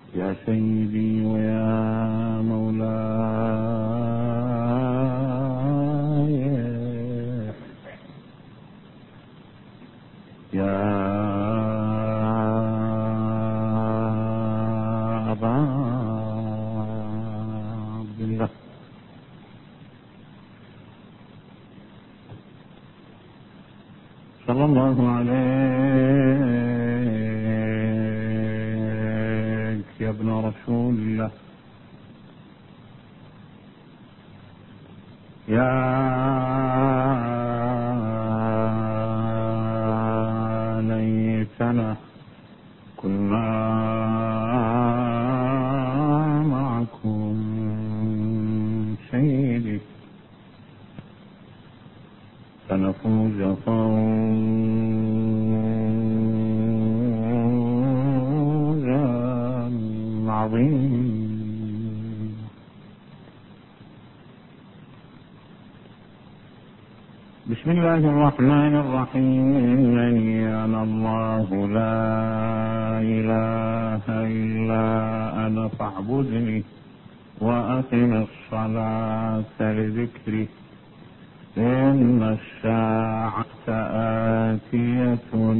يا سيدي ويا مولاي يا أبا عبد الله صلى الله عليك يا ابن رسول الله يا ليتنا كنا معكم سيدي فنفوز فوزا عظيما. بسم الله الرحمن الرحيم. إنني أنا الله لا إله إلا أنا فاعبدني وأقم الصلاة لذكري إن الساعة آتية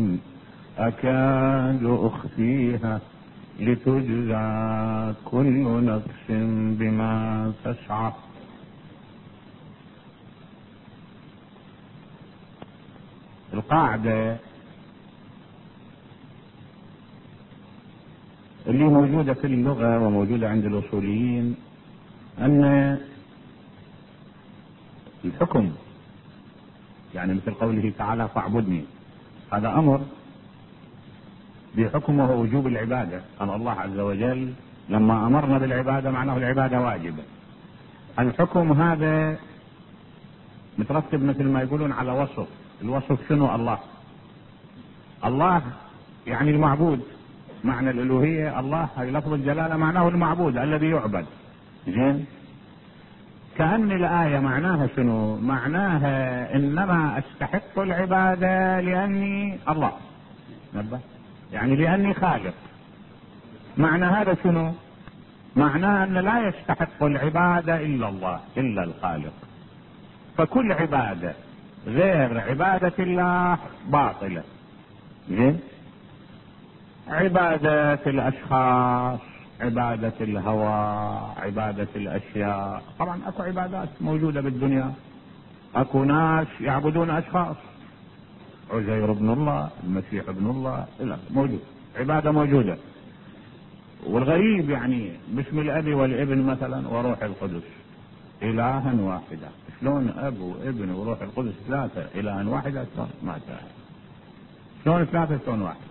أكاد أخفيها لتجزى كل نفس بما تسعى. القاعدة اللي موجودة في اللغة وموجودة عند الأصوليين أن الحكم يعني مثل قوله تعالى فاعبدني، هذا أمر بحكم وهو وجوب العبادة. أن الله عز وجل لما أمرنا بالعبادة معناه العبادة واجبة. الحكم هذا مترتب مثل ما يقولون على وصف. الوصف شنو؟ الله يعني المعبود، معنى الألوهية الله، هاي لفظ الجلالة معناه المعبود الذي يعبد. زين، كأن الآية معناها شنو؟ معناها إنما أستحق العبادة لأني الله، يعني لأني خالق. معنى هذا شنو؟ معناه أن لا يستحق العبادة إلا الله، إلا الخالق. فكل عبادة غير عبادة الله باطلة. زين، عبادة الأشخاص، عبادة الهوى، عبادة الأشياء. طبعا أكو عبادات موجودة بالدنيا، أكو ناس يعبدون أشخاص، عزير ابن الله، المسيح ابن الله، موجود، عبادة موجودة. والغريب يعني باسم الأب والابن مثلا وروح القدس إلها واحدة. شلون أب وابن وروح القدس ثلاثة إلها واحدة؟ ما تعرف شلون ثلاثة شلون واحد.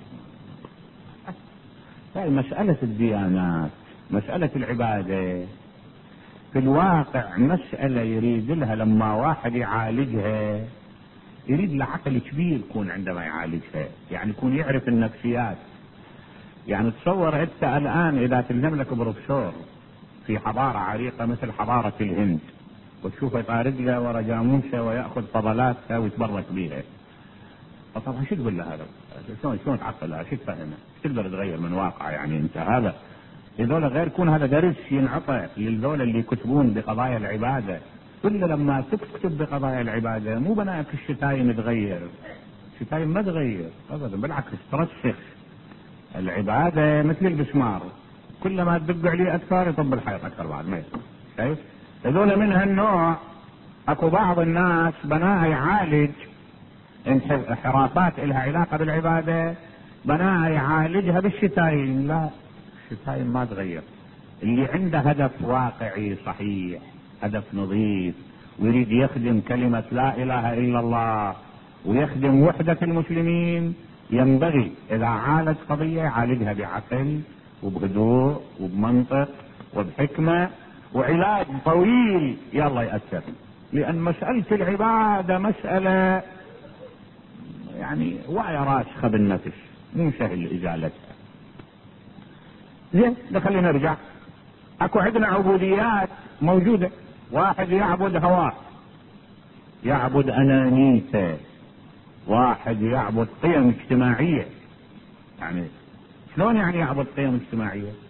هاي مسألة الديانات، مسألة العبادة في الواقع مسألة يريد لها لما واحد يعالجها يريد له عقل كبير يكون عندما يعالجها، يعني يكون يعرف النفسيات. يعني تصور انت الآن إذا تلزم لك بروفيسور في حضارة عريقة مثل حضارة الهند وتشوفه يطارد له ورا جاموسه ويأخذ فضلاتها ويتبرك بيها، طبعا شو تقول له هذا؟ شلون تعقلها؟ شو تفهمه؟ شو تقدر تغير من واقع؟ يعني انت هذا هذول غير يكون هذا درس ينعطى للذول اللي يكتبون بقضايا العبادة. كل لما تكتب بقضايا العبادة مو بناء الشتايم تغير، الشتايم ما تغير ابدا، بالعكس ترسخ. العبادة مثل المسمار، كلما تدق عليه اكثر يطب الحيط اكثر بعد ما يصير. شايف؟ هذول من هالنوع. اكو بعض الناس بناء يعالج انحرافات لها علاقة بالعبادة، بناء يعالجها بالشتايم. لا، الشتايم ما تغير. اللي عنده هدف واقعي صحيح، هدف نظيف، ويريد يخدم كلمة لا إله إلا الله ويخدم وحدة المسلمين، ينبغي إذا عالج قضية يعالجها بعقل وبهدوء وبمنطق وبحكمة وعلاج طويل يلا يأثر. لأن مسألة العبادة مسألة يعني واية راسخة بالنفس، مو سهل إزالتها. زين، خلينا نرجع. اكو عندنا عبوديات موجودة. واحد يعبد هواه، يعبد انانيته، واحد يعبد قيم اجتماعية. يعني شلون يعني يعبد قيم اجتماعية؟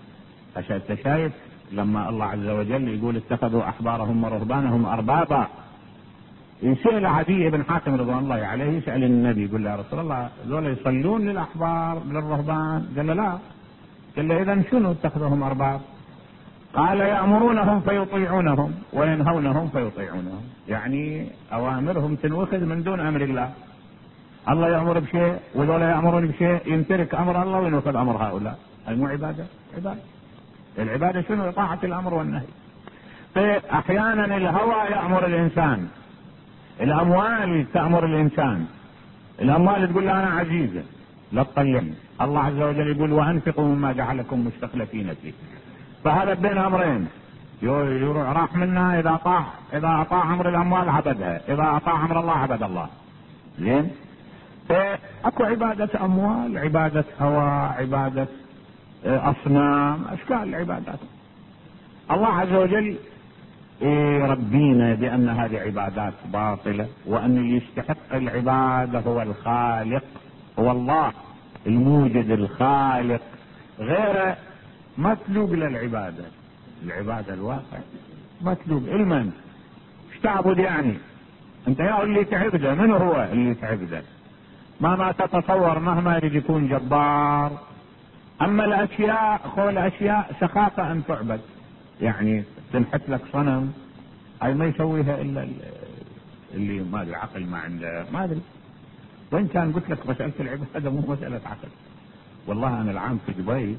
عشان انت شايف لما الله عز وجل يقول اتخذوا احبارهم ورهبانهم اربابا، يسأل عدي بن حاتم رضوان الله عليه، يسأل النبي يقول له يا رسول الله ذولا يصلون للاحبار للرهبان؟ قال له لا. قال له اذا شنو اتخذهم ارباب؟ قال يأمرونهم فيطيعونهم وينهونهم فيطيعونهم، يعني اوامرهم تنوخذ من دون امر الله. الله يأمر بشيء وذولا يأمرون بشيء، ينترك امر الله وينفذ امر هؤلاء. هل مو عبادة؟ عبادة. العبادة شنو؟ طاعة الامر والنهي. احيانا الهوى يأمر الانسان، الاموال تأمر الانسان، الاموال تقول له انا عزيزة لا تطلعني. الله عز وجل يقول وانفقوا مما جعلكم مستخلفين فيه. فهذا بين امرين، يروح راح منها اذا اطاع امر الاموال عبدها، اذا اطاع امر الله عبد الله. زين؟ فاكو عبادة اموال، عبادة هوى، عبادة اصنام، اشكال العبادات. الله عز وجل يربينا بان هذه عبادات باطلة، وان اللي يستحق العبادة هو الخالق، هو الله الموجد الخالق، غير مطلوب للعبادة. العبادة الواقع مطلوب المن ايش تعبد يعني؟ انت يا اللي تعبده، من هو اللي تعبده؟ ما تتصور مهما يريد يكون جبار. اما الاشياء خول اشياء سخافة ان تعبد، يعني تنحت لك صنم، هاي ما يسويها الا اللي ما ادري عقل ما عنده، ما ادري وين كان. قلت لك مسألة العبادة مو مسألة عقل. والله انا العام في دبي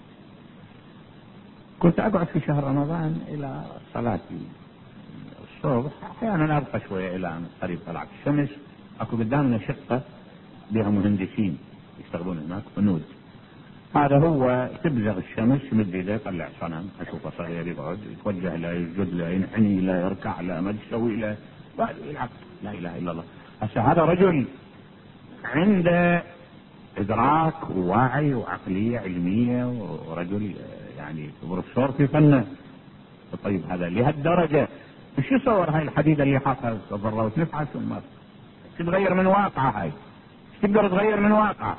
كنت اقعد في شهر رمضان الى صلاة الصبح، احيانا ابقى شوية الى ان قريب طلعت الشمس. اكو قدامنا شقة بها مهندسين يشتغلون هناك بنود. هذا هو تبزغ الشمس مد يده يطلع صنم، اشوفه صغير يقعد يتوجه له يسجد له ينحني له يركع له ما تسوي له يلعب. لا اله الا الله. هسه هذا رجل عنده ادراك ووعي وعقلية علمية، ورجل يعني بروفيسور في فنه. طيب هذا لهالدرجة ايش يصور هاي الحديدة اللي حاطها تضرر وتنفعل ثم تتغير من واقعها؟ هاي تقدر تغير من واقعها.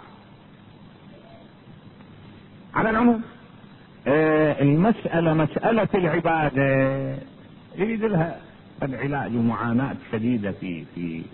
على العموم المسألة مسألة العبادة يريد لها العلاج ومعاناة شديدة في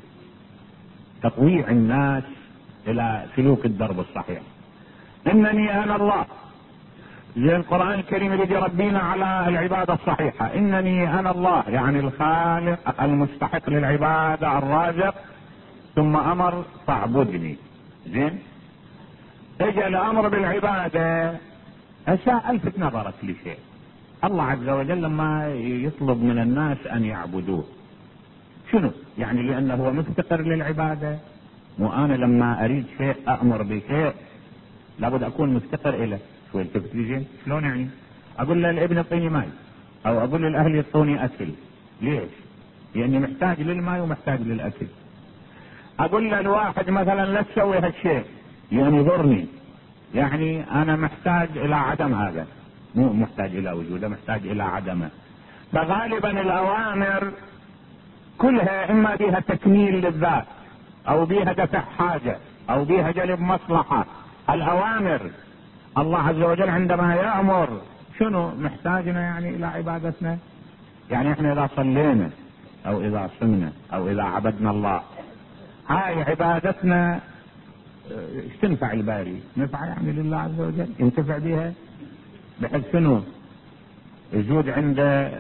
تطويع الناس الى سلوك الدرب الصحيح. انني انا الله، زي القرآن الكريم يريد يربينا على العبادة الصحيحة. انني انا الله يعني الخالق المستحق للعبادة الرازق، ثم امر فاعبدني. زين؟ اجى الامر بالعبادة. هسه الفت نظرك لشيء. الله عز وجل لما يطلب من الناس ان يعبدوه شنو يعني؟ لانه هو مفتقر للعبادة. وانا لما اريد شيء امر بشيء لابد اكون مفتقر اليه. شوي التفت لي شلون يعني؟ اقول للابن اعطيني ماي، او اقول للاهل يعطوني اكل. ليش؟ لاني محتاج للماي ومحتاج للاكل. اقول للواحد مثلا لا تسوي هالشيء لان يضرني، يعني انا محتاج الى عدم هذا، مو محتاج الى وجوده، محتاج الى عدمه. فغالبا الاوامر كلها اما بها تكميل للذات، او بها دفع حاجة، او بها جلب مصلحة. الاوامر الله عز وجل عندما يأمر شنو؟ محتاجنا يعني الى عبادتنا. يعني احنا اذا صلينا او اذا صمنا او اذا عبدنا الله، هاي عبادتنا ايش تنفع الباري؟ نفع يعني لله عز وجل، ينتفع بها بحيث شنو؟ يزود عنده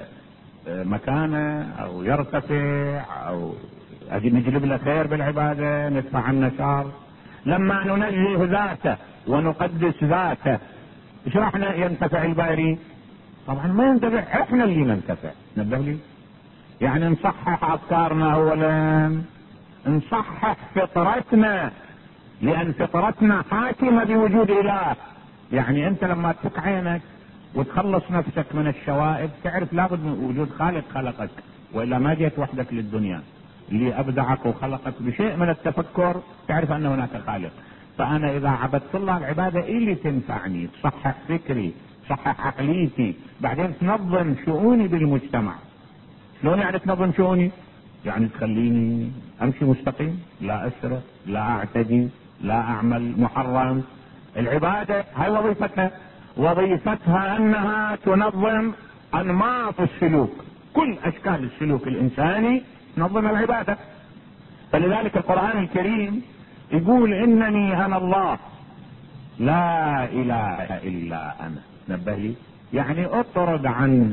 مكانه او يرتفع، او نجلب له خير بالعبادة، ندفع عنه شر. لما ننزه ذاته ونقدس ذاته ايش راح ينتفع الباري؟ طبعا ما ينتفع، احنا اللي ننتفع. نبه لي يعني نصحح افكارنا اولا، نصحح فطرتنا، لان فطرتنا حاكمة بوجود اله. يعني انت لما تفك عينك وتخلص نفسك من الشوائب تعرف لابد من وجود خالق خلقك، والا ما جيت وحدك للدنيا. اللي ابدعك وخلقك بشيء من التفكر تعرف ان هناك خالق. فانا اذا عبدت الله العبادة اللي تنفعني، تصحح فكري، تصحح عقليتي، بعدين تنظم شؤوني بالمجتمع. شلون يعني تنظم شؤوني؟ يعني تخليني امشي مستقيم، لا اسرق، لا اعتدي، لا اعمل محرم. العبادة هاي وظيفتها. وظيفتها انها تنظم انماط السلوك، كل اشكال السلوك الانساني تنظم العبادة. فلذلك القرآن الكريم يقول انني انا الله لا اله الا انا. نبه لي، يعني اطرد عن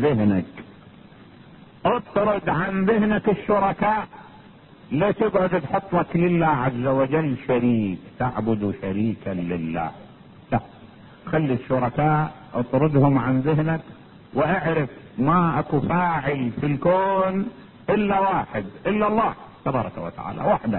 ذهنك الشركاء، لا تقعد تحط لك لله عز وجل شريك، تعبد شريكا لله. لا، خلي الشركاء اطردهم عن ذهنك، واعرف ما اكو فاعل في الكون الا واحد، الا الله تبارك وتعالى وحده.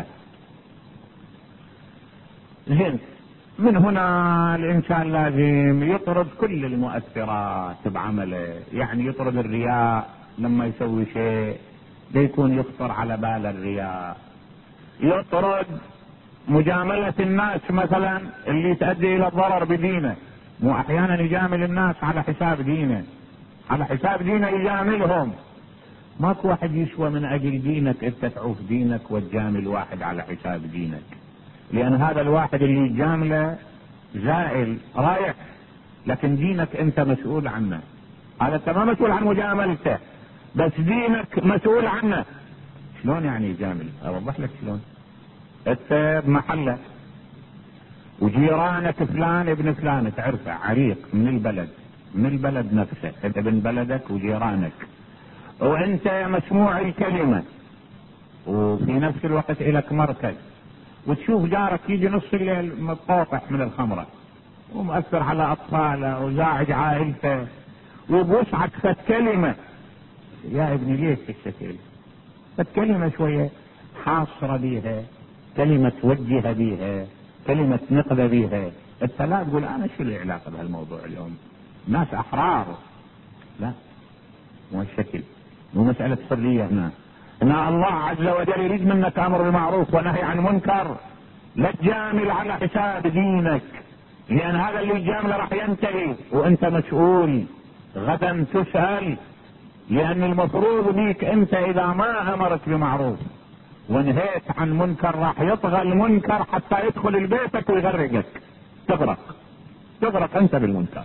زين، من هنا الانسان لازم يطرد كل المؤثرات بعمله، يعني يطرد الرياء لما يسوي شيء ليكون يخطر على بال الرياء، يطرد مجاملة الناس مثلا اللي تؤدي الى الضرر بدينه، مو احيانا يجامل الناس على حساب دينه، يجاملهم. ماكو واحد يسوى من اجل دينك انت تعوف دينك وتجامل واحد على حساب دينك، لان هذا الواحد اللي يجامله زائل رايح، لكن دينك انت مسؤول عنه. هذا انت ما مسؤول عن مجاملته، بس دينك مسؤول عنه. شلون يعني يجامل؟ اوضح لك شلون. انت بمحلك وجيرانك فلان ابن فلان تعرفه عريق من البلد نفسه، انت ابن بلدك وجيرانك، وانت مسموع الكلمة وفي نفس الوقت الك مركز، وتشوف جارك يجي نص الليل متقاطع من الخمرة ومؤثر على اطفاله وزاعج عائلته، وبوسعك فت كلمة، يا ابني ليش الشكل؟ فت كلمة شوية حاصرة بيها، كلمة توجه بيها، كلمة نقذ بيها، انت لا تقول انا شو العلاقة بهالموضوع اليوم، ناس احرار. لا، مو الشكل، مو مسألة حرية هنا. ان الله عز وجل يريد منك امر بالمعروف ونهي عن منكر، لا تجامل على حساب دينك، لان هذا اللي يجامله راح ينتهي وانت مسؤول، غدا تسأل، لان المفروض بيك انت اذا ما امرت بمعروف ونهيت عن منكر راح يطغى المنكر حتى يدخل البيتك ويغرقك، تغرق انت بالمنكر.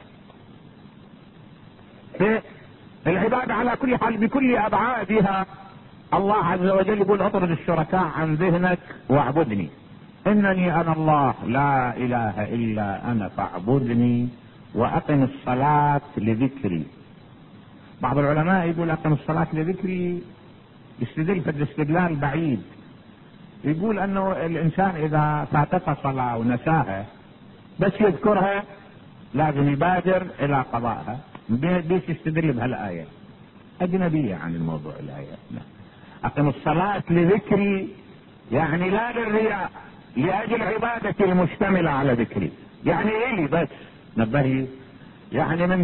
العبادة على كل حال بكل ابعادها، الله عز وجل يقول اطرد الشركاء عن ذهنك واعبدني، انني انا الله لا اله الا انا فاعبدني واقم الصلاة لذكري. بعض العلماء يقول اقم الصلاة لذكري، يستدل في الاستدلال بعيد، يقول انه الانسان اذا فاتته صلاة ونساها بس يذكرها لازم يبادر الى قضائها. ليش يستدل بهالآية؟ اجنبية عن الموضوع الآية. لا، اقم الصلاة لذكري يعني لا للرياء، لاجل عبادتي المشتملة على ذكري، يعني الي بس. نبهي، يعني من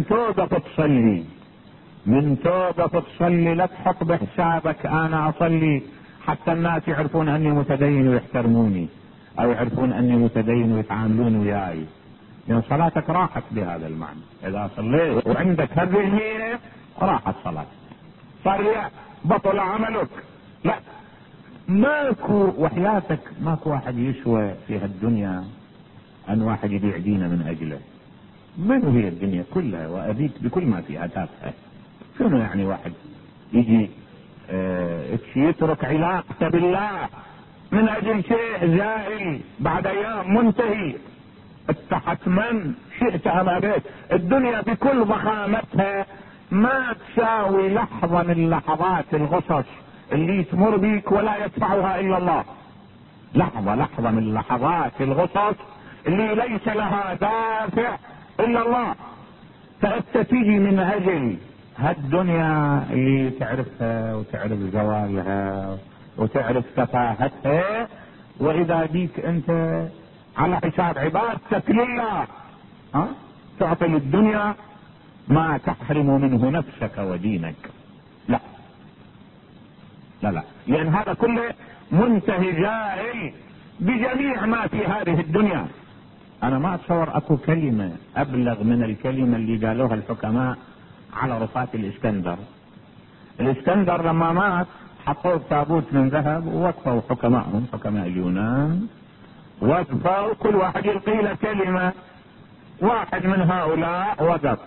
توبة تصلي لا تحط بحسابك انا اصلي حتى الناس يعرفون اني متدين ويحترموني، او يعرفون اني متدين ويتعاملون وياي، لان صلاتك راحت بهذا المعنى. اذا صليت وعندك هذه النية راحت صلاتك، صار رياء، بطل عملك. لا، ماكو وحياتك ماكو واحد يسوى في هالدنيا ان واحد يبيع دينه من اجله. من هي الدنيا كلها وابيك بكل ما فيها تافهه. شنو يعني واحد يجي يترك علاقته بالله من اجل شيء زائل بعد ايام منتهي؟ اتحت من شئت ام ابيت. الدنيا بكل ضخامتها ما تساوي لحظة من لحظات الغصص اللي تمر بيك ولا يدفعها الا الله. لحظة من لحظات الغصص اللي ليس لها دافع الا الله. فانت تيجي من اجل هالدنيا اللي تعرفها وتعرف زوالها وتعرف تفاهتها، واذا بيك انت على حساب عبادتك لله تعطي للدنيا ما تحرم منه نفسك ودينك. لا لا لا، لان هذا كله منتهي زائل بجميع ما في هذه الدنيا. انا ما اتصور اكو كلمة ابلغ من الكلمة اللي قالوها الحكماء على رفاة الاسكندر لما مات حطوه تابوت من ذهب ووقفوا حكماء اليونان، وقفوا كل واحد يلقي له كلمة واحد من هؤلاء وقف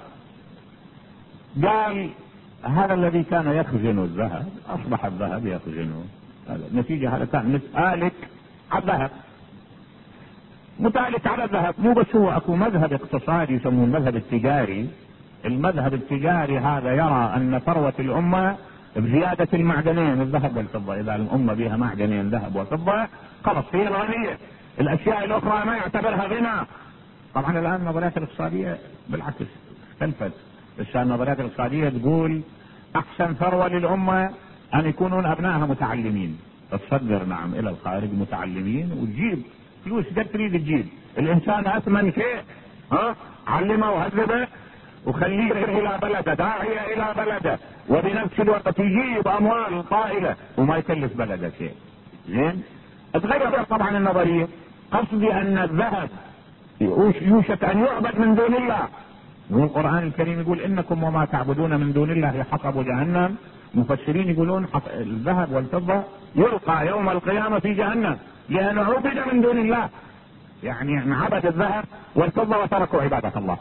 قال هذا الذي كان يخزن الذهب اصبح الذهب يخزنه. هذا النتيجة، هذا كان متآلك على الذهب، متآلك على الذهب. مو بس هو، اكو مذهب اقتصادي يسموه المذهب التجاري. المذهب التجاري هذا يرى ان ثروة الامة بزيادة المعدنين الذهب والفضة. اذا الامة بها معدنين ذهب وفضة خلاص هي الغنية، الاشياء الاخرى ما يعتبرها غنى. طبعا الان النظريات الاقتصادية بالعكس اختلفت. النظريات الاقتصادية تقول احسن ثروة للامة ان يكونون ابنائها متعلمين، تصدر نعم الى الخارج متعلمين وتجيب فلوس قد تريد تجيب. الانسان اثمن شيء، علمه وهذبه وخليه الى بلده، داعية الى بلده، وبنفس الوقت يجيب اموال طائلة وما يكلف بلده شيء. زين، تغير طبعا النظرية. قصدي ان الذهب يوشك ان يعبد من دون الله، والقرآن الكريم يقول انكم وما تعبدون من دون الله حطب جهنم. مفسرين يقولون الذهب والفضة يلقى يوم القيامة في جهنم لانه عبد من دون الله، يعني عبد الذهب والفضة وتركوا عبادة الله.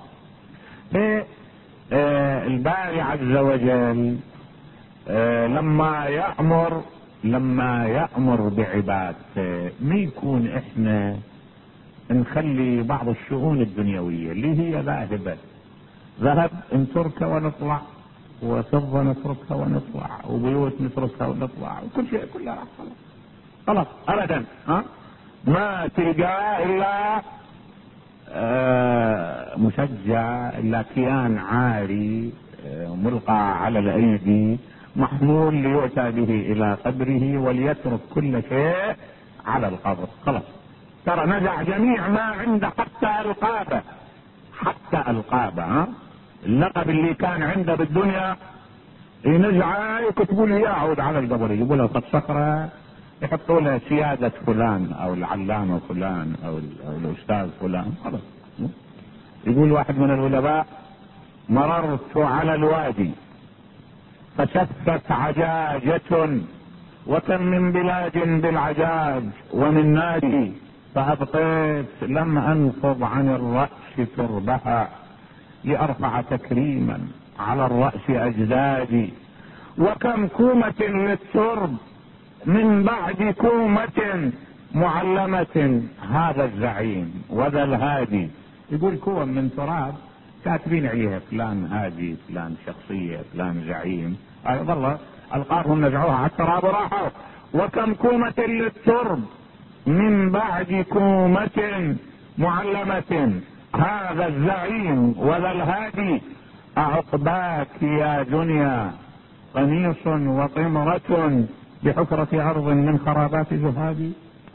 الباري عز وجل لما يأمر بعبادته ما يكون احنا نخلي بعض الشؤون الدنيوية اللي هي ذاهبة، ذهب نتركه ونطلع، وفضة نتركها ونطلع، وبيوت نتركها ونطلع، وكل شيء كلها خلاص ابدا. ما تلقى الا مشجع، الا كيان عاري ملقى على الايدي محمول ليؤتى به الى قبره وليترك كل شيء على القبر. خلاص ترى نزع جميع ما عنده حتى القابة. اللقب اللي كان عنده بالدنيا ينزعه يكتبوا له يعود على القبر، يقول له قد صخرة، يحطوا له سيادة فلان او العلامة فلان او الاستاذ فلان. خلاص. يقول واحد من العلماء مررت على الوادي فشفت عجاجة وكم من بلاد بالعجاج ومن نادي فأبقيت لم أنفض عن الرأس تربها لأرفع تكريما على الرأس أجدادي وكم كومة للترب من بعد كومة معلمة هذا الزعيم وذا الهادي. يقول كوم من تراب كاتبين عليها فلان هادي فلان شخصية فلان زعيم، والله القاهم نزعوها على التراب وراحوا. وكم كومة للترب من بعد كومة معلمة هذا الزعيم وذا الهادي أعقباك يا دنيا قميص وطمرة بحفرة أرض من خرابات زهادي.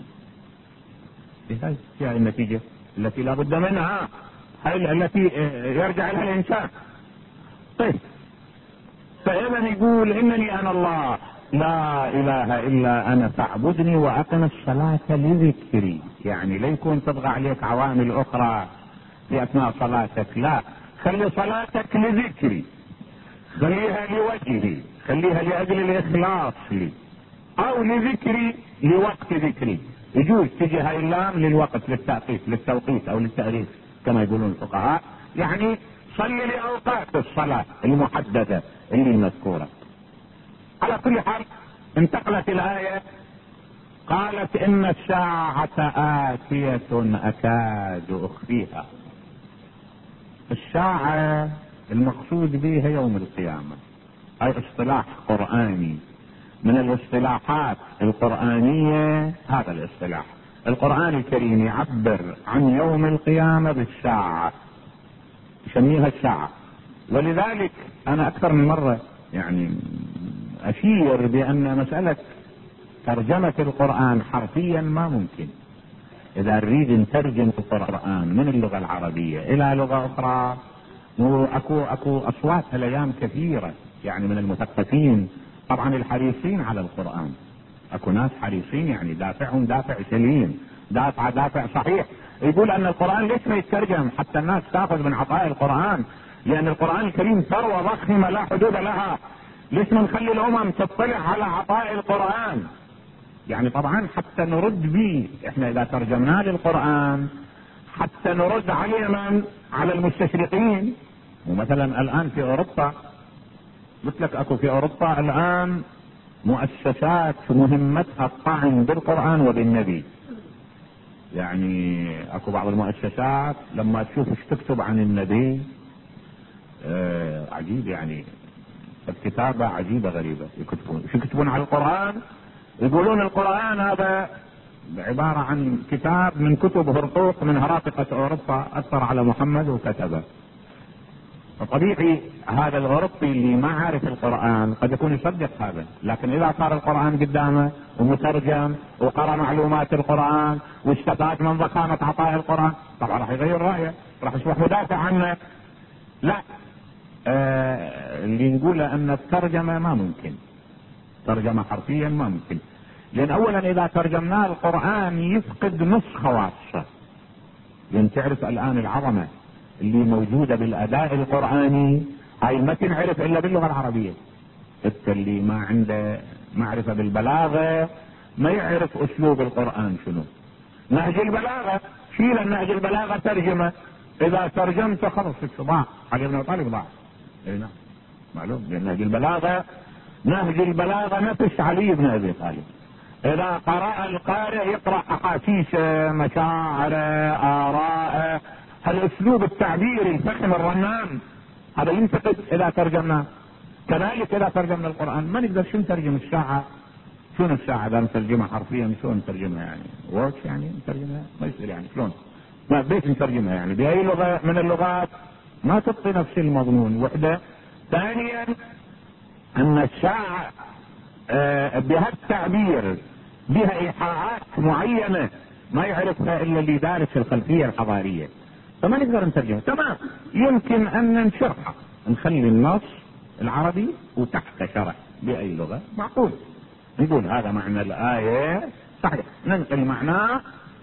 هذه النتيجة التي لا بد منها، هي التي يرجع لها الإنسان. طيب فإذا يقول إنني أنا الله لا إله إلا أنا فاعبدني وأقم الصلاة لذكري، يعني لا يكون تبغى عليك عوامل أخرى في أثناء صلاتك، لا، خلي صلاتك لذكري، خليها لوجهي، خليها لأجل الإخلاص لي، أو لذكري لوقت ذكري. يجوز تجي هاي اللام للوقت، للتوقيت أو للتأريخ كما يقولون الفقهاء، يعني صلي لأوقات الصلاة المحددة اللي مذكورة. على كل حال انتقلت الآية قالت إن الساعة آتية أكاد أخفيها. الساعة المقصود بها يوم القيامة، أي اصطلاح قرآني من الاصطلاحات القرآنية. هذا الاصطلاح القرآن الكريم يعبر عن يوم القيامة بالساعة، يسميها الساعة. ولذلك أنا أكثر من مرة يعني أشير بأن مسألة ترجمة القرآن حرفيا ما ممكن. إذا نريد نترجم القرآن من اللغة العربية إلى لغة أخرى، أكو أصوات هالأيام كثيرة يعني من المثقفين طبعا الحريصين على القرآن. أكو ناس حريصين يعني دافعهم دافع سليم، دافع صحيح، يقول أن القرآن ليش ما يترجم حتى الناس تأخذ من عطاء القرآن، لأن القرآن الكريم ثروة ضخمة لا حدود لها. ليش ما نخلي الأمم تطلع على عطاء القرآن؟ يعني طبعا حتى نرد به، احنا اذا ترجمنا للقرآن حتى نرد عليهم على المستشرقين. ومثلا الان في اوروبا، قلت لك اكو في اوروبا الان مؤسسات مهمتها الطعن بالقرآن وبالنبي. يعني اكو بعض المؤسسات لما تشوف ايش تكتب عن النبي عجيب، يعني الكتابة عجيبة غريبة. يكتبون على القرآن، يقولون القرآن هذا عبارة عن كتاب من كتب هرطوق من هراطقة اوروبا اثر على محمد وكتبه. فطبيعي هذا الاوروبي اللي ما عارف القرآن قد يكون يصدق هذا، لكن اذا صار القرآن قدامه ومترجم وقرأ معلومات القرآن واستفاد من ضخامة عطاء القرآن، طبعا راح يغير رأيه، راح يصبح مدافع عنه. لا، اللي نقوله ان الترجمة ما ممكن، ترجمة حرفيا ما ممكن، لان اولا اذا ترجمناه القرآن يفقد نص خواصه. لان تعرف الان العظمة اللي موجودة بالاداء القرآني هاي ما تنعرف الا باللغة العربية. اللي ما عنده معرفة بالبلاغة ما يعرف اسلوب القرآن شنو. نهج البلاغة، شيل النهج البلاغة ترجمة، اذا ترجمت خلص ضاع. علي بن ابي طالب ضاع. اي نعم معلوم، لان نهج البلاغة نفس علي بن ابي طالب. اذا قرأ القارئ يقرأ احاسيسه، مشاعره، اراءه، هالاسلوب التعبيري الفخم الرنان هذا ينفقد اذا ترجمنا. كذلك اذا ترجمنا القرآن ما نقدر شو نترجم الساعة. شنو الساعة اذا نترجمها حرفيا؟ شلون نترجمها يعني؟ واتش يعني نترجمها؟ ما يصير يعني. شلون؟ ما بيش نترجمها يعني باي لغة من اللغات ما تعطي نفس المضمون. وحدة. ثانيا ان الساعة بها التعبير بها ايحاءات معينة ما يعرفها الا اللي دارس الخلفية الحضارية، فما نقدر نترجمها. تمام، يمكن ان ننشرها، نخلي النص العربي وتحت شرح باي لغة معقول، نقول هذا معنى الآية صحيح، ننقل معناه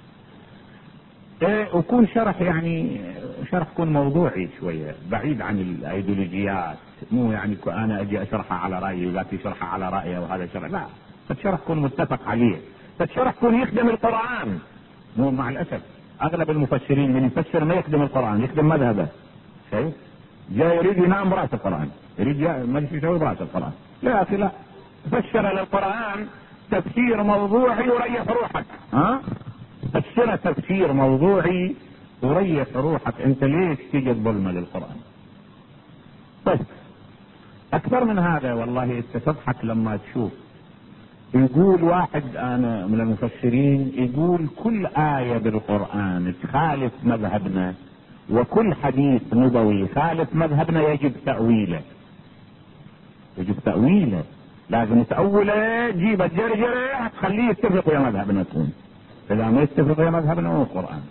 ويكون شرح يعني شرح يكون موضوعي شوية بعيد عن الايديولوجيات. مو يعني انا اجي اشرحها على رأيي وذاك يشرحها على رأيه وهذا شرح، لا، فالشرح يكون متفق عليه، فالشرح يكون يخدم القرآن. مو مع الاسف اغلب المفسرين من يفسر ما يخدم القرآن، يخدم مذهبه. شايف؟ جاي يريد ينام براس القرآن، يريد ما يسوي براس القرآن. لا يا اخي لا، فسر للقرآن تفسير موضوعي وريح روحك. فسر تفسير موضوعي وريح روحك. انت ليش تجي الظلمة للقرآن؟ طيب اكثر من هذا والله انت تضحك لما تشوف يقول واحد انا من المفسرين يقول كل آية بالقرآن تخالف مذهبنا وكل حديث نبوي يخالف مذهبنا يجب تأويله. يجب تأويله، لازم تأوله، جيب الجرجرة تخليه يتفق يا مذهبنا. تكون اذا ما يتفق يا مذهبنا هو القرآن.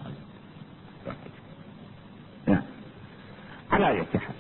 يعني على اي حال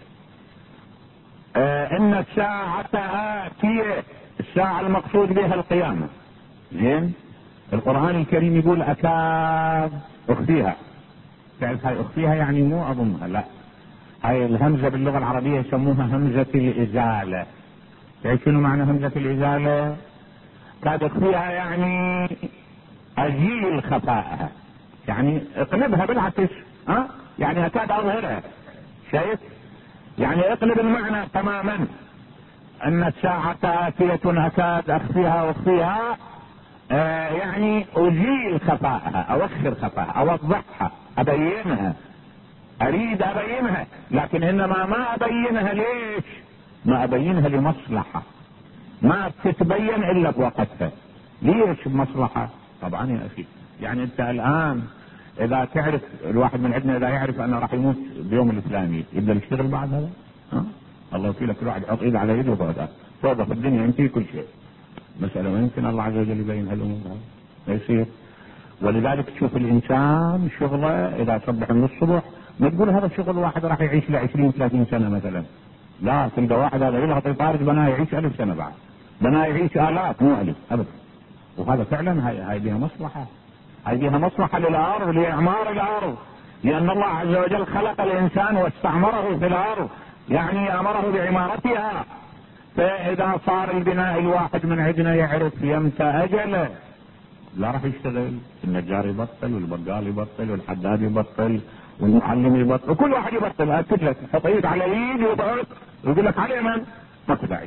ان الساعة آتية، الساعة المقصود بها القيامة. زين، القرآن الكريم يقول اكاد اخفيها. تعرف هاي اخفيها يعني مو اضمها، لا، هاي الهمزة باللغة العربية يسموها همزة الازالة. تعرف شنو معنى همزة الازالة؟ كاد اخفيها يعني ازيل خفائها، يعني اقلبها بالعكس. يعني اكاد اظهرها. شايف؟ يعني اقلب المعنى تماما. ان الساعة آتية اكاد اخفيها واخفيها، يعني ازيل خفائها، اوخر خفائها، اوضحها، ابينها، اريد ابينها، لكن انما ما ابينها. ليش؟ ما ابينها لمصلحة ما تتبين الا بوقتها. ليش بمصلحة؟ طبعا يا اخي يعني انت الان اذا تعرف الواحد من عندنا اذا يعرف انه راح يموت بيوم الفلاني يقدر يشتغل بعد هذا؟ الله يوكلك، كل واحد يحط ايده على يده وفوضى فوضى في الدنيا ينتهي كل شيء. مسألة ويمكن الله عز وجل يبين هالامور ما يصير. ولذلك تشوف الانسان شغله اذا صبح من الصبح ما تقول هذا الشغل واحد راح يعيش ل 20 30 سنة مثلا، لا، تلقى واحد هذا يلغط يطارد بناه يعيش 1000 سنة، بعد بناه يعيش آلاف مو 1000 ابدا. وهذا فعلا هاي بها مصلحة، هاي بها مصلحة للارض، لاعمار الارض، لان الله عز وجل خلق الانسان واستعمره في الارض، يعني امره بعمارتها. فاذا صار البناء الواحد من عندنا يعرف يمتى اجله لا راح يشتغل، النجار يبطل والبقال يبطل والحداد يبطل والمعلم يبطل وكل واحد يبطل. اكد لك حط ايد على ايد ويقول لك على من ما تدعي.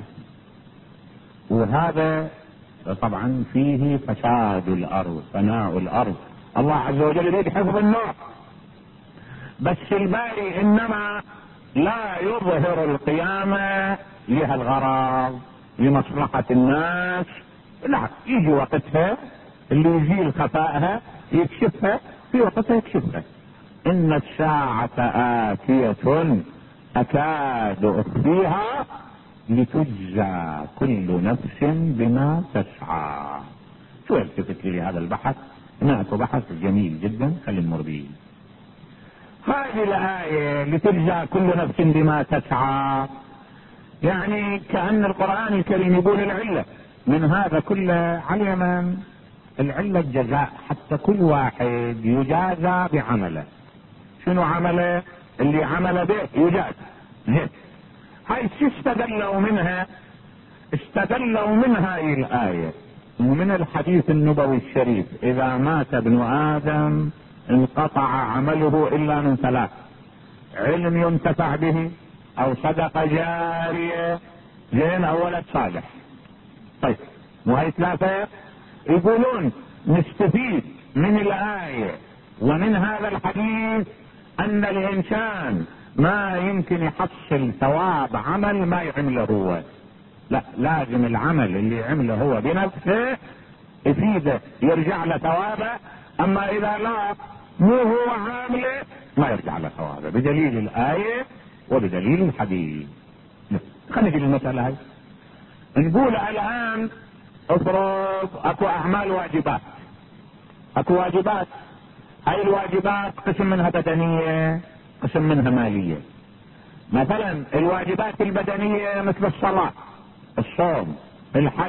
وهذا طبعا فيه فساد الارض، فناء الارض. الله عز وجل يريد حفظ النوع، بس الباري انما لا يظهر القيامة لها الغرض لمصلحة الناس، لا، يجي وقتها اللي يزيل خفائها يكشفها، في وقتها يكشفها. ان الساعة آتية اكاد اخفيها لتجزى كل نفس بما تسعى. شو التفت لي هذا البحث؟ هناك بحث جميل جدا، خلينا نمر به. هذه الآية لتجزى كل نفس بما تسعى، يعني كأن القرآن الكريم يقول العلة من هذا كله على من؟ العلة الجزاء، حتى كل واحد يجازى بعمله. شنو عمله؟ اللي عمل به يجازى. هاي استدلوا منها، استدلوا من هاي الآية ومن الحديث النبوي الشريف: إذا مات ابن آدم انقطع عمله إلا من ثلاث: علم ينتفع به، أو صدقة جارية، زين، أو ولد صالح. طيب، وهي ثلاثة يقولون نستفيد من الآية ومن هذا الحديث أن الإنسان ما يمكن يحصل ثواب عمل ما يعمله هو، لا، لازم العمل اللي يعمله هو بنفسه يفيده يرجع له ثوابه، اما اذا لا مو هو عامله ما يرجع له ثوابه، بدليل الآية وبدليل الحديث. خلينا نجي للمسألة هاي. نقول الآن افرض اكو اعمال واجبات، اكو واجبات، هاي الواجبات قسم منها بدنية قسم منها مالية. مثلا الواجبات البدنية مثل الصلاة، الصوم، الحج،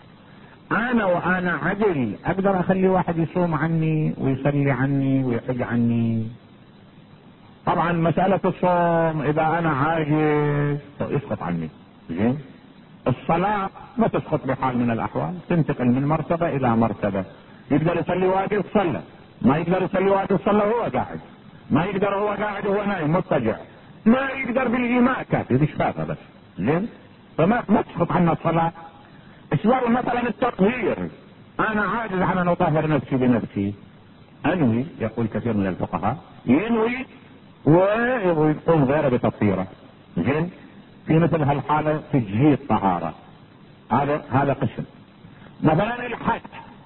وانا عدل اقدر اخلي واحد يصوم عني ويصلي عني ويحج عني. طبعا مسألة الصوم اذا انا عاجز يسقط عني، زين. الصلاة ما تسقط بحال من الاحوال، تنتقل من مرتبة الى مرتبة. يقدر يصلي واجب صلى، ما يقدر يصلي واجب صلى هو قاعد، ما يقدر هو قاعد وهو نايم مضطجع، ما يقدر بالايماء كافي بشفافه بس، زين. فما تسقط عنا الصلاة. اسباب مثلا التطهير، انا عاجز عن ان اطهر نفسي بنفسي، انوي، يقول كثير من الفقهاء ينوي ويقوم غيره بتطهيره، زين. في مثل هالحالة تجزيه الطهارة، هذا قسم. مثلا الحج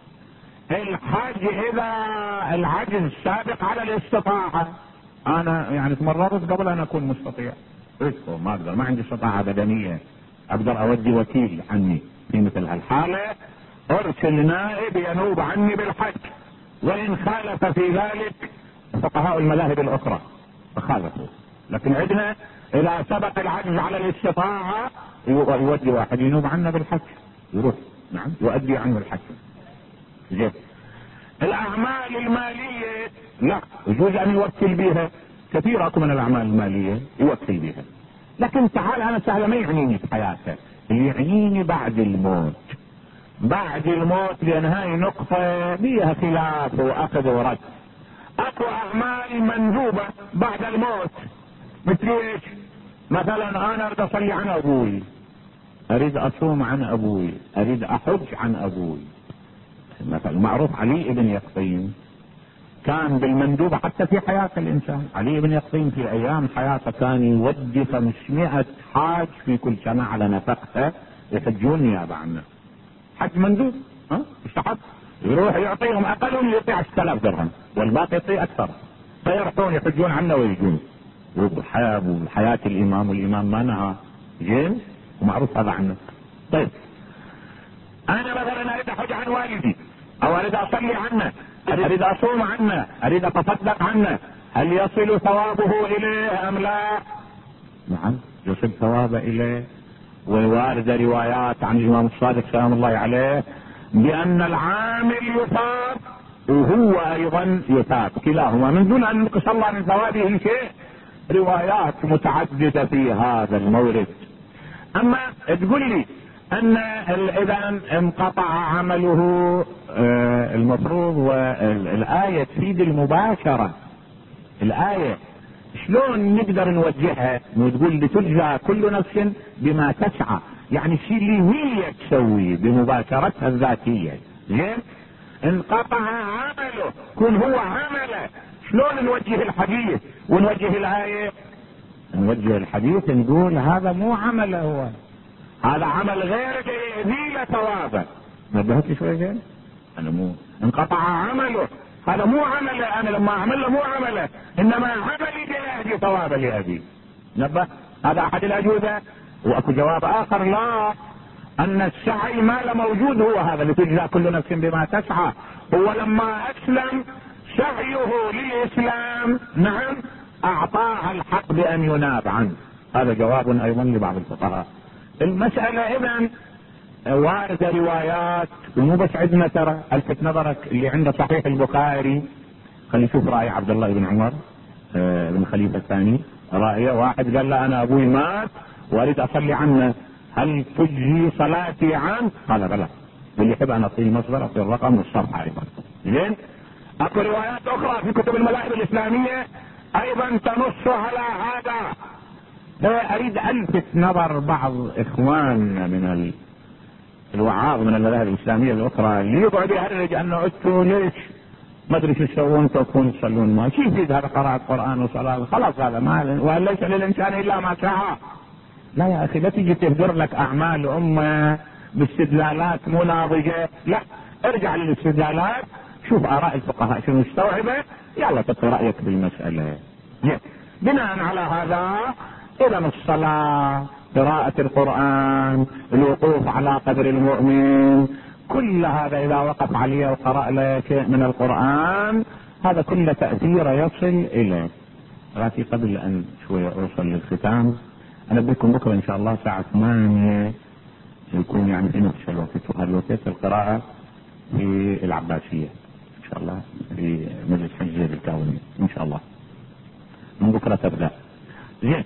اذا العجز سابق على الاستطاعة، انا يعني تمررت قبل ان اكون مستطيع، ما اقدر، ما عندي استطاعة بدنية اقدر اودي وكيل عني، في مثل هالحالة ارسل نائب ينوب عني بالحج، وان خالف في ذلك فقهاء المذاهب الاخرى فخالفوا. لكن عندنا اذا سبق العجز على الاستطاعة يودي واحد ينوب عنا بالحج، يروح، نعم، يؤدي عنه الحج، زين. الاعمال المالية لا يجوز ان يوكل بها، كثير اكو من الاعمال المالية يوكل بها. لكن تعال انا سهله ما يعنيني في حياته، اللي يعنيني بعد الموت، بعد الموت، لان هاي نقطة بيها خلاف واخذ ورد. اكو اعمال مندوبة بعد الموت، مثل ايش؟ مثلا انا اريد اصلي عن ابوي، اريد اصوم عن ابوي، اريد احج عن ابوي. مثلا معروف علي بن يقطين كان بالمندوبة حتى في حياة الانسان. علي بن يقطين في ايام حياته كان يودي 500 حاج في كل سنة على نفقته يحجون نيابة عنه، حج مندوب، استحق، يروح يعطيهم اقلهم يعطي 10,000 درهم والباقي يعطي اكثر، فيروحون يحجون عنه ويجون. وحياة الامام، والامام ما نهى، زين، ومعروف هذا عنه. طيب انا مثلا اريد احج عن والدي، او اريد اصلي عنه، اريد اصوم عنه، اريد اتصدق عنه، هل يصل ثوابه اليه ام لا؟ نعم، يصل ثوابه اليه. وواردة روايات عن الامام الصادق سلام الله عليه بان العامل يثاب وهو ايضا يثاب، كلاهما من دون ان ينقص الله من ثوابه شيء. روايات متعددة في هذا المورد. اما تقول لي ان اذا انقطع عمله المفروض، والآية تفيد المباشرة. الآية شلون نقدر نوجهها وتقول لتجزى كل نفس بما تسعى، يعني الشيء اللي هي تسوي بمباشرتها الذاتية. زين، انقطع عمله، كون هو عمله، شلون نوجه الحديث ونوجه الآية؟ نوجه الحديث نقول هذا مو عمله، هو هذا عمل غيرك يزيل ثوابه. نبهت شوي زين؟ انا مو انقطع عمله، هذا مو عمله، انا لما اعمل له مو عمله، انما عملي بيهدي ثوابه لأبي. نبه، هذا احد الاجوبه. واكو جواب اخر، لا، ان السعي ما له موجود، هو هذا لتجزى كل نفس بما تسعى. هو لما اسلم سعيه للاسلام، نعم، اعطاه الحق بان يناب عنه. هذا جواب ايضا لبعض الفقهاء. المسألة اذا واردة روايات، مو بس عندنا، ترى الفت نظرك اللي عنده صحيح البخاري، خلي نشوف رأي عبد الله بن عمر بن خليفة الثاني. رأيه واحد قال له انا ابوي مات واريد اصلي عنه، هل تجزي صلاتي عنه؟ قال بلى. واللي يحب انا اعطيه المصدر، اعطيه الرقم والصفحة ايضا. زين، اكو روايات اخرى في كتب المذاهب الاسلامية ايضا تنص على هذا. اريد الفت نظر بعض اخواننا من الوعاظ من المذاهب الاسلاميه الاخرى اللي يقعد يهرج انه انتوا ليش ما ادري شو تسوون، تكون تصلون، ما شي يفيد هذا قراءة قرآن وصلاة، خلاص هذا ما، وليس للانسان الا ما سعى. لا يا اخي، لا تيجي تهدر لك اعمال امه باستدلالات مو ناضجه، لا، ارجع للاستدلالات، شوف اراء الفقهاء شنو مستوعبه، يلا تعطي رايك بالمساله. بناء على هذا اذا الصلاة، قراءة القرآن، الوقوف على قدر المؤمن، كل هذا اذا وقف عليه وقرأ له شيء من القرآن، هذا كل تأثير يصل اليه. لكن قبل ان شوية اوصل للختام، انا بدكم بكرة ان شاء الله الساعة 8 يكون يعني في نفس الوقت، وهالوقت القراءة في العباسية ان شاء الله في مجلس حجة الكاظمي ان شاء الله، من بكرة تبدأ. زين،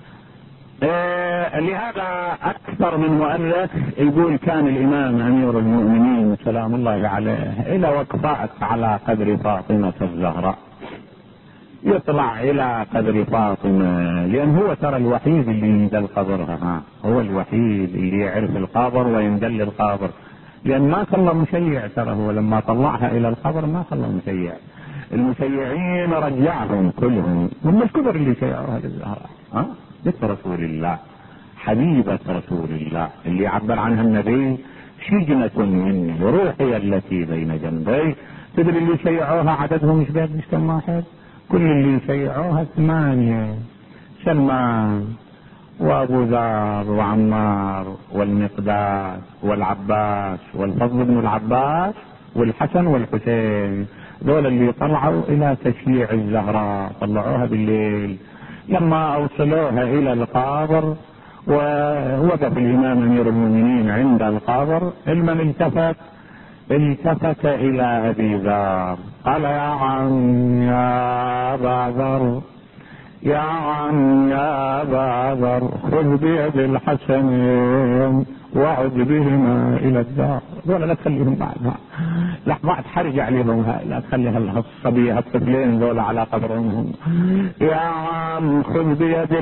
لهذا اكثر من مؤرخ يقول كان الامام امير المؤمنين سلام الله عليه الى وقفات على قدر فاطمة الزهراء، يطلع الى قدر فاطمة، لان هو ترى الوحيد اللي يندل قبرها، هو الوحيد اللي يعرف القبر ويندل القبر، لان ما خلى مشيع، ترى هو لما طلعها الى القبر ما خلى مشيع، المشيعين رجعهم كلهم، هم الكبر اللي شيعوها للزهراء، بنت رسول الله، حبيبة رسول الله، اللي عبر عنها النبي شجنة مني روحي التي بين جنبي. تدري اللي شيعوها عددهم مش كم واحد؟ كل اللي شيعوها 8، سلمان وابو ذر وعمار والمقداد والعباس والفضل بن العباس والحسن والحسين، دول اللي طلعوا الى تشييع الزهراء، طلعوها بالليل. لما اوصلوها الى القبر ووقف الامام امير المؤمنين عند القبر، المن التفت الى ابي ذر، قال يا عم يا ابا ذر، يا عم يا ابا ذر، خذ بيد الحسنين وعد بهما الى الدار. دول لا تخليهم بعدها لحظات حرج عليهم، لا تخلي هالصبي هالطفلين دول على قبرهم. يا عم خذ بيد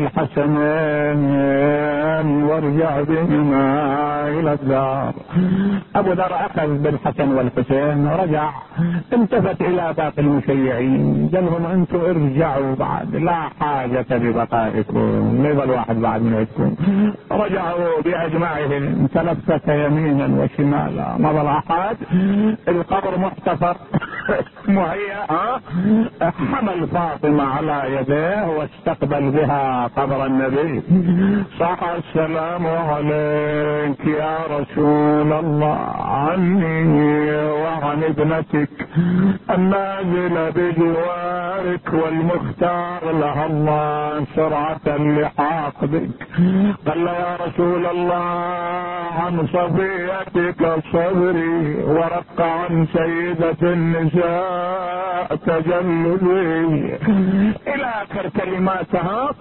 الحسنين وارجع بهما الى الدار. ابو ذر اخذ بالحسن والحسين ورجع، التفت الى باقي المشيعين قال لهم انتم ارجعوا بعد، لا حاجة ببقائكم، ما يظل واحد بعد من عندكم. رجعوا باجمعهم، تلفت يمينا وشمالا، ما ظل احد، القبر محتفر مهيأ، حمل فاطمة على يديه واستقبل بها قبر النبي، صح السلام عليك يا رسول الله عني وعن ابنتك النازلة بجوارك والمختار لها الله سرعة اللحاق بك. قال يا رسول الله عن صفيتك صبري ورق عن سيدة النساء شاء تجلدي إلى آخر كلماتها.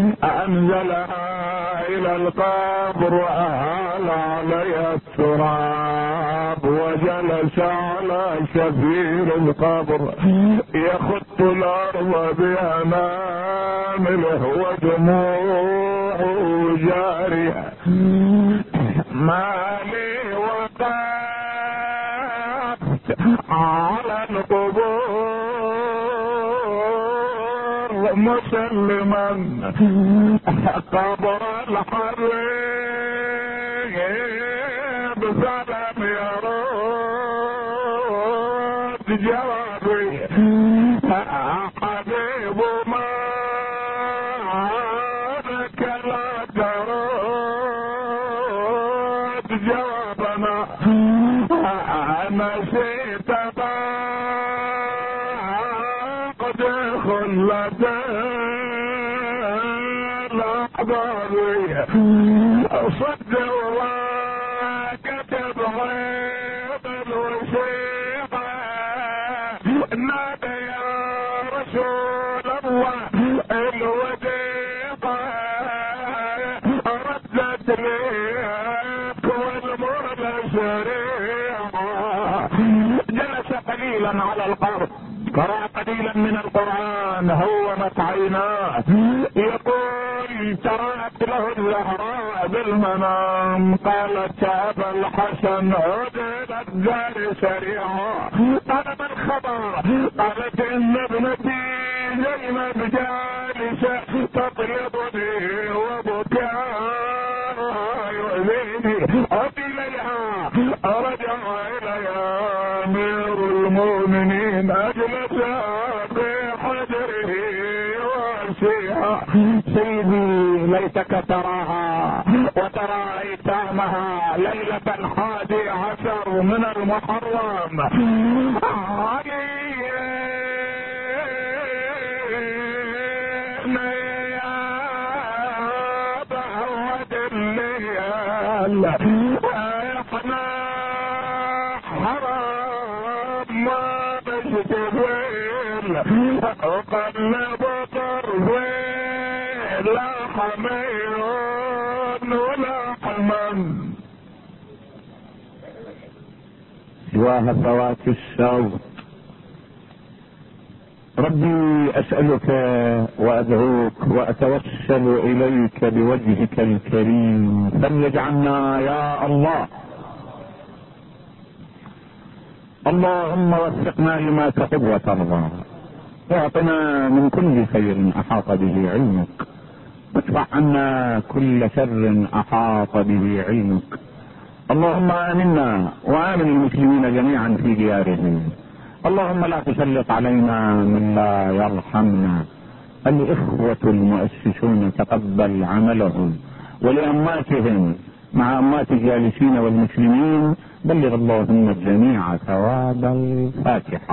أنزلها إلى القبر وأهال علي التراب وجلس على شفير القبر يخط الأرض بأنامله ودموعه جارية. ما لي وقفت على القبور مسلما قبر الحبيب فلم يرد جوابي. حبيب ما لك لا ترد جوابنا. نسيت قد خلت الأحباب صد الله كتب غيب الوثيقة نادى يا رسول الله الوديقة ردت ليك والمولى سريعة. جلس قليلا على القبر قرأ قليلا من القرآن هونت عيناه يقول تركت له الزهراء بالمنام قالت أبا الحسن عدل الدار سريعا. قال ما الخبر؟ قالت إن ابنتي زينب جالسة تطلبني وبكاء يؤذيني. عد إليها. رجع إلي أمير المؤمنين أجلس في حجره واسيها. سيدي ليتك تراها وترى ايتامها ليلة 11 من المحرم. علي يا بعد الليل احنا حرام ما بشتغل اقلب طرفي لا حمير ولا حمام سواها فوات الشوق. ربي أسألك وأدعوك وأتوسل إليك بوجهك الكريم فليجعلنا يا الله اللهم وفقنا لما تحب وترضى واعطنا من كل خير أحاط به علمك وادفع عنا كل شر أحاط به علمك. اللهم آمنا وآمن المسلمين جميعا في ديارهم. اللهم لا تسلط علينا من لا يرحمنا. الإخوة المؤسسون تقبل عملهم ولأماتهم مع أمات الجالسين والمسلمين. بلغ اللهم الجميع ثواب الفاتحة.